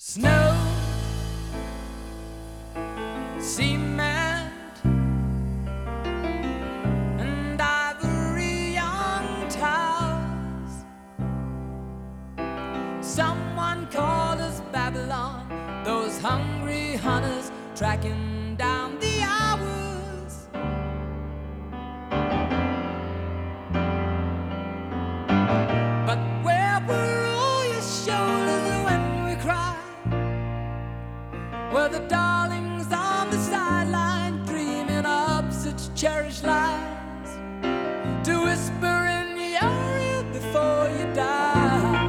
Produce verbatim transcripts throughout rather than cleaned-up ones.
Snow, cement, and ivory young towers. Someone called us Babylon, those hungry hunters tracking down the hours. But where were all your shoulders when we cried? Were the darlings on the sideline dreaming up such cherished lies to whisper in your ear before you die?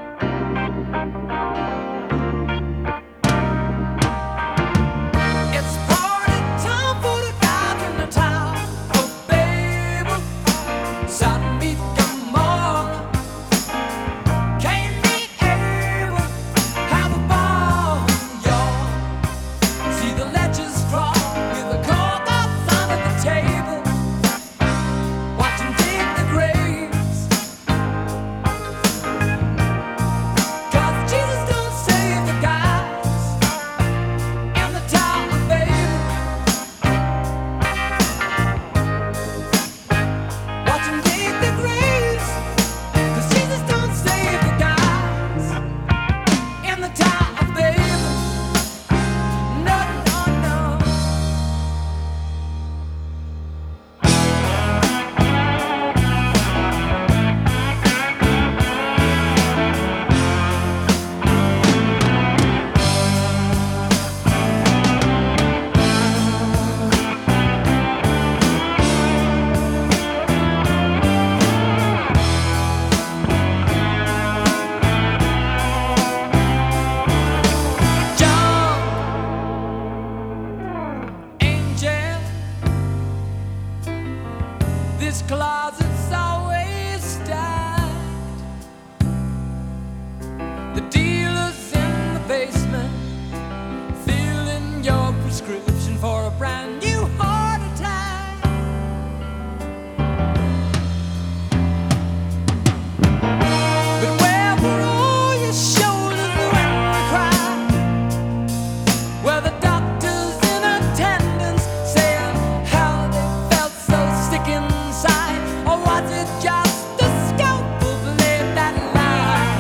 It's party time for the guys in the town of Babel, Sodom, Gomorrah, Cain, Abel, have a ball, y'all. See the ledges crawl with the cork outs under the table. Watch 'em dig the graves, 'cause Jesus don't save the guys in the Tower of Babel. Watch 'em dig the graves, 'cause Jesus don't save the guys in the Tower of Babel. No, no, no. John, angel, this closet's always stacked. The dealers in the basement filling your prescription for a brand new heart attack. But where were all your shoulders when we cried? Were the doctors in attendance saying how they felt so sick inside? Or was it just the scalpel blade that lied?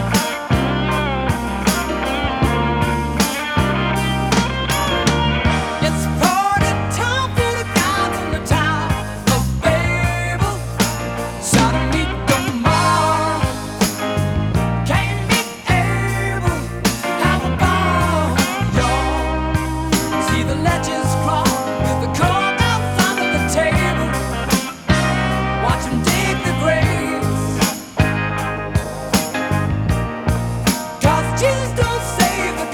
It's party time for the guys in the Tower of Babel, Sodom, Gomorrah, Cain, Abel, have a ball, y'all. See the ledges crawl with the cork outs under the table. Watch 'em dig the graves, 'cause Jesus don't save the